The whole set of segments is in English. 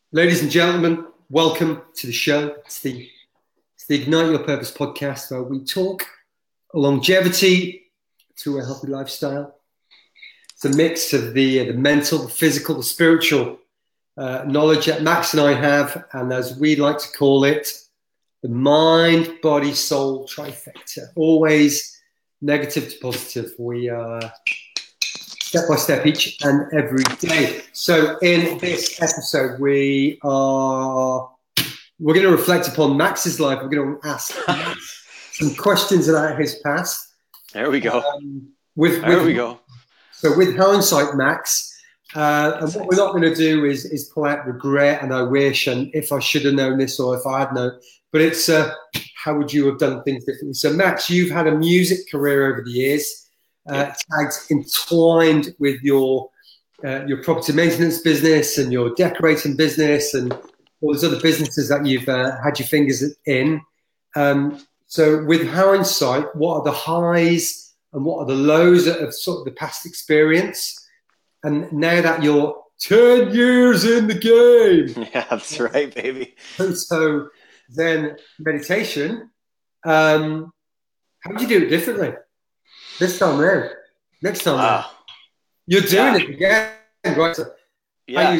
Ladies and gentlemen, welcome to the show. It's the Ignite Your Purpose podcast where we talk longevity through a healthy lifestyle. It's a mix of the mental, the physical, the spiritual knowledge that Max and I have, and as we like to call it, the mind, body, soul trifecta. Always negative to positive. We are step by step each and every day. So in this episode, we're going to reflect upon Max's life. We're going to ask Max some questions about his past. There we go. There we go. So with hindsight, Max, and what we're not going to do is pull out regret and I wish and if I should have known this or if I had known, but it's how would you have done things differently? So Max, you've had a music career over the years. Tagged, entwined with your property maintenance business and your decorating business and all those other businesses that you've had your fingers in. So with hindsight, what are the highs and what are the lows of sort of the past experience? And now that you're 10 years in the game. Yeah, that's right, baby. So then meditation, how would you do it differently? This time around. Next time around. You're doing it again, right? So yeah.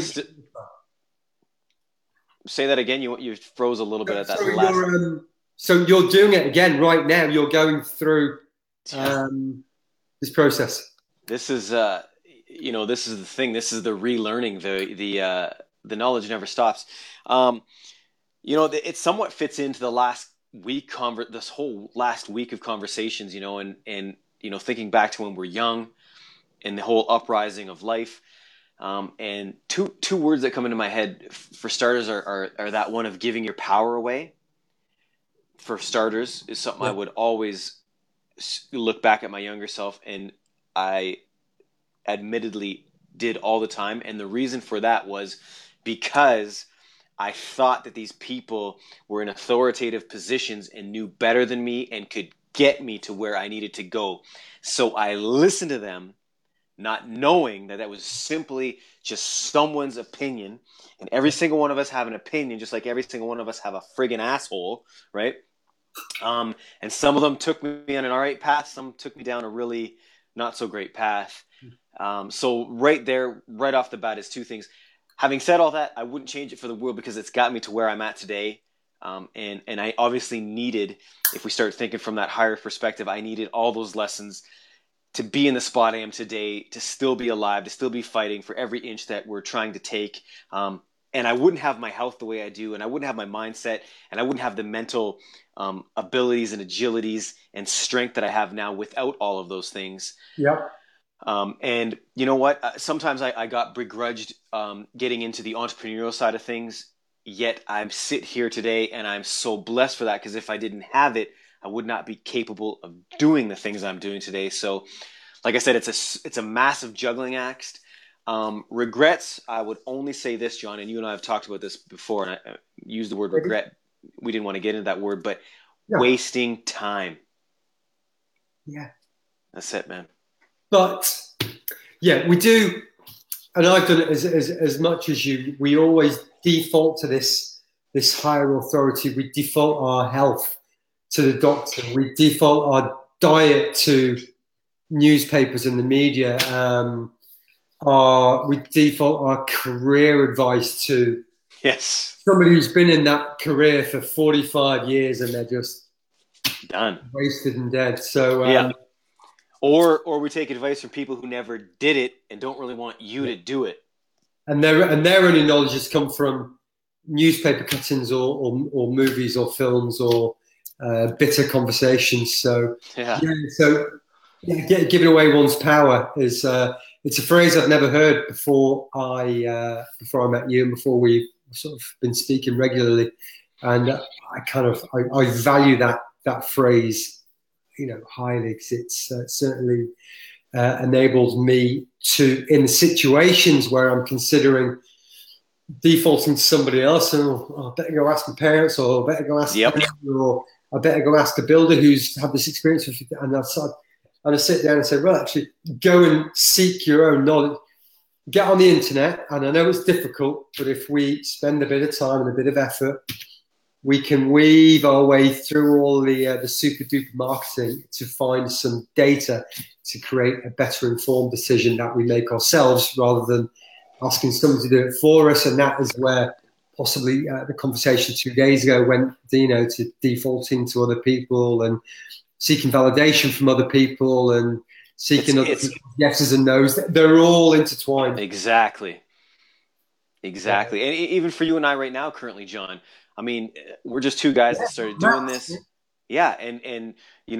Say that again. You froze a little bit at that last. So you're doing it again right now. You're going through this process. This is this is the thing. This is the relearning. The knowledge never stops. It somewhat fits into the last week this whole last week of conversations. And thinking back to when we're young and the whole uprising of life. And two words that come into my head for starters are that one of giving your power away. For starters is something I would always look back at my younger self and I admittedly did all the time. And the reason for that was because I thought that these people were in authoritative positions and knew better than me and could get me to where I needed to go. So I listened to them, not knowing that was simply just someone's opinion. And every single one of us have an opinion, just like every single one of us have a friggin' asshole, right? And some of them took me on an all right path. Some took me down a really not so great path. So right there, right off the bat is two things. Having said all that, I wouldn't change it for the world because it's got me to where I'm at today. And I obviously needed, if we start thinking from that higher perspective, I needed all those lessons to be in the spot I am today, to still be alive, to still be fighting for every inch that we're trying to take. And I wouldn't have my health the way I do, and I wouldn't have my mindset, and I wouldn't have the mental abilities and agilities and strength that I have now without all of those things. Yeah. And you know what? Sometimes I got begrudged getting into the entrepreneurial side of things. Yet I sit here today and I'm so blessed for that because if I didn't have it, I would not be capable of doing the things I'm doing today. So like I said, it's a massive juggling act. Regrets, I would only say this, John, and you and I have talked about this before, and I used the word regret. We didn't want to get into that word, but wasting time. Yeah. That's it, man. But yeah, we do. And I've done it as much as you. We always default to this higher authority. We default our health to the doctor. We default our diet to newspapers and the media. We default our career advice to somebody who's been in that career for 45 years and they're just done, wasted and dead. So Or we take advice from people who never did it and don't really want you to do it. And their only knowledge has come from newspaper cuttings or movies or films or bitter conversations. So giving away one's power is it's a phrase I've never heard before I met you and before we've sort of been speaking regularly. And I value that phrase, highly because it's certainly enabled me to, in situations where I'm considering defaulting to somebody else, and I better go ask my parents, or I better go ask or I better go ask a builder who's had this experience with, and I sit down and say, well, actually, go and seek your own knowledge. get on the internet, and I know it's difficult, but if we spend a bit of time and a bit of effort, we can weave our way through all the super duper marketing to find some data to create a better informed decision that we make ourselves rather than asking someone to do it for us. And that is where possibly the conversation 2 days ago went, to defaulting to other people and seeking validation from other people and seeking other people's yeses and nos. They're all intertwined. Exactly. And even for you and I right now, currently, John, I mean, we're just two guys that started doing this. Yeah. And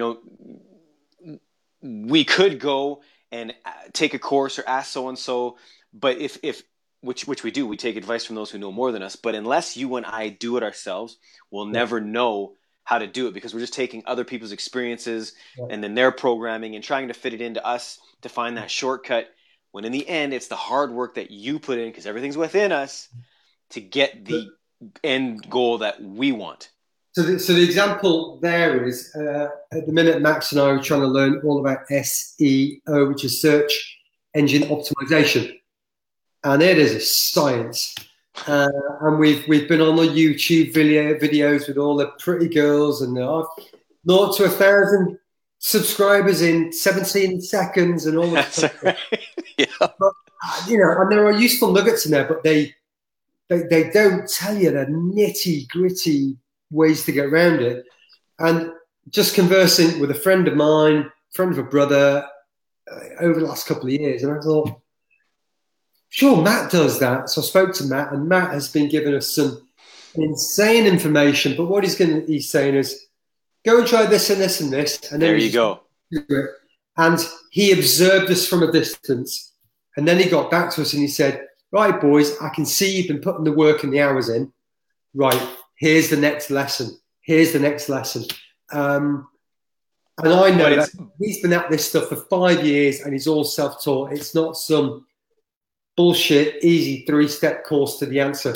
we could go and take a course or ask so-and-so, but which we do, we take advice from those who know more than us. But unless you and I do it ourselves, we'll never know how to do it, because we're just taking other people's experiences and then their programming and trying to fit it into us to find that shortcut, when in the end, it's the hard work that you put in, because everything's within us, to get the end goal that we want. So the example there is, at the minute, Max and I are trying to learn all about SEO, which is search engine optimization. And it is a science. And we've been on the YouTube videos with all the pretty girls, and 0 to 1,000 subscribers in 17 seconds and all that stuff. Right. Yeah. But, and there are useful nuggets in there, but they don't tell you the nitty gritty ways to get around it. And just conversing with a friend of mine, friend of a brother, over the last couple of years, and I thought, sure, Matt does that. So I spoke to Matt, and Matt has been giving us some insane information. But what he's saying is, go and try this and this and this, and then there you go. And he observed us from a distance, and then he got back to us and he said, "Right, boys, I can see you've been putting the work and the hours in. Right, here's the next lesson. Here's the next lesson." And I know that he's been at this stuff for 5 years, and he's all self-taught. It's not some bullshit, easy 3-step course to the answer.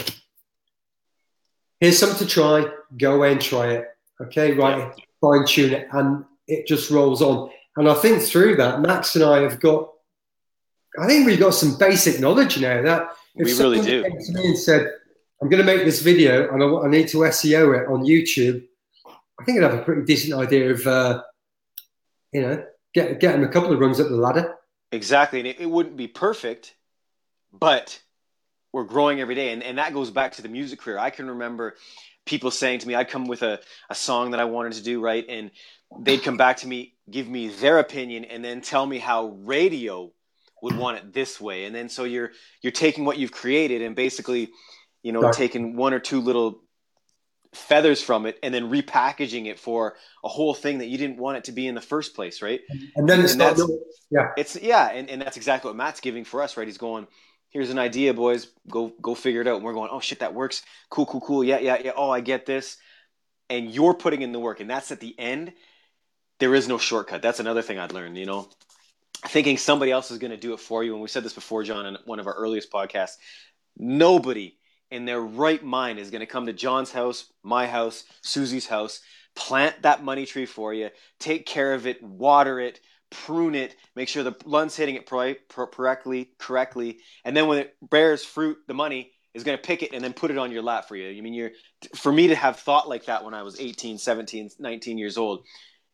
Here's something to try. Go away and try it. Okay, right, fine tune it, and it just rolls on. And I think through that, Max and I have we've got some basic knowledge now. That if we really do. Came to me and said, "I'm going to make this video and I need to SEO it on YouTube," I think I'd have a pretty decent idea of, getting a couple of runs up the ladder. Exactly, and it wouldn't be perfect, but we're growing every day. And that goes back to the music career. I can remember people saying to me, I'd come with a song that I wanted to do, right? And they'd come back to me, give me their opinion, and then tell me how radio would want it this way. And then so you're taking what you've created and basically, taking one or two little feathers from it and then repackaging it for a whole thing that you didn't want it to be in the first place, right? And then and that's exactly what Matt's giving for us, right? He's going, here's an idea, boys, go figure it out. And we're going, oh shit, that works. Cool. Yeah. Oh, I get this. And you're putting in the work. And that's at the end. There is no shortcut. That's another thing I'd learned, thinking somebody else is going to do it for you. And we said this before, John, in one of our earliest podcasts. Nobody in their right mind is going to come to John's house, my house, Susie's house, plant that money tree for you, take care of it, water it, prune it, make sure the lun's hitting it correctly. And then when it bears fruit, the money is going to pick it and then put it on your lap for you. I mean, for me to have thought like that when I was 18, 17, 19 years old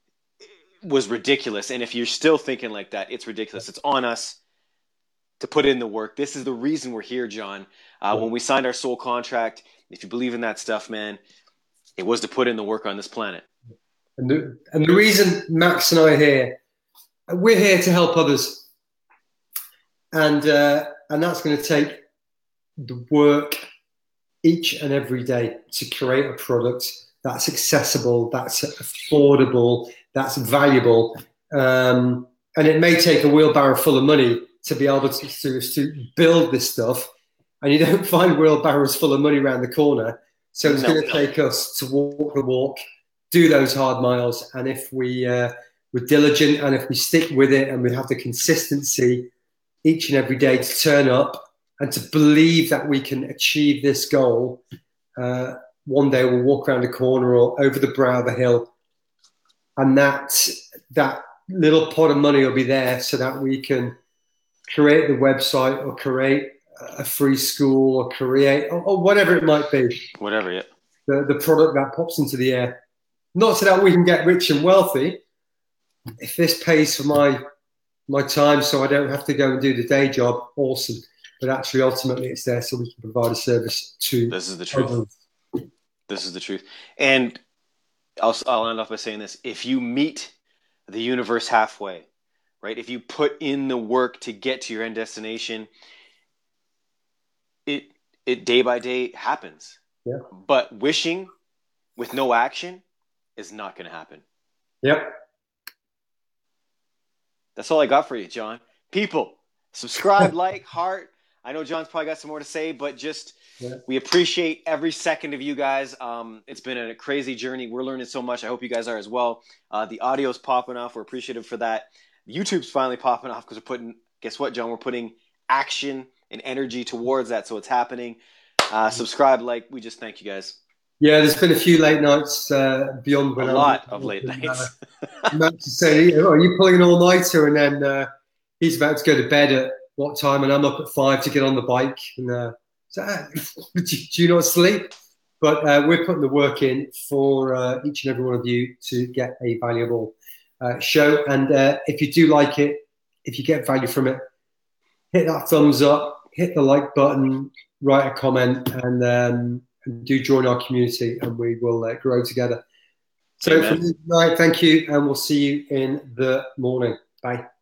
was ridiculous. And if you're still thinking like that, it's ridiculous. It's on us to put in the work. This is the reason we're here, John. When we signed our soul contract, if you believe in that stuff, man, it was to put in the work on this planet. And the reason Max and I are here, we're here to help others. And that's going to take the work each and every day to create a product that's accessible, that's affordable, that's valuable. And it may take a wheelbarrow full of money to be able to build this stuff. And you don't find wheelbarrows full of money around the corner. So it's going to take us to walk the walk, do those hard miles. And if we're diligent and if we stick with it and we have the consistency each and every day to turn up and to believe that we can achieve this goal, one day we'll walk around a corner or over the brow of the hill, and that little pot of money will be there so that we can create the website or create a free school or create or whatever it might be. Whatever, yeah. The product that pops into the air. Not so that we can get rich and wealthy. If this pays for my time so I don't have to go and do the day job, awesome. But actually, ultimately, it's there so we can provide a service to This is the truth. others. This is the truth. And I'll end off by saying this. If you meet the universe halfway, right? If you put in the work to get to your end destination, it day by day happens. Yeah. But wishing with no action is not going to happen. Yep. That's all I got for you, John. People, subscribe, like, heart. I know John's probably got some more to say, but we appreciate every second of you guys. It's been a crazy journey. We're learning so much. I hope you guys are as well. The audio's popping off. We're appreciative for that. YouTube's finally popping off because guess what, John? We're putting action and energy towards that, so it's happening. Subscribe, like. We just thank you guys. Yeah, there's been a few late nights beyond when a lot of late nights. Matt to say, are you pulling an all-nighter? And then he's about to go to bed at what time? And I'm up at 5 to get on the bike. And do you not sleep? But we're putting the work in for each and every one of you to get a valuable show. And if you do like it, if you get value from it, hit that thumbs up, hit the like button, write a comment, and do join our community, and we will grow together. So, from tonight, thank you, and we'll see you in the morning. Bye.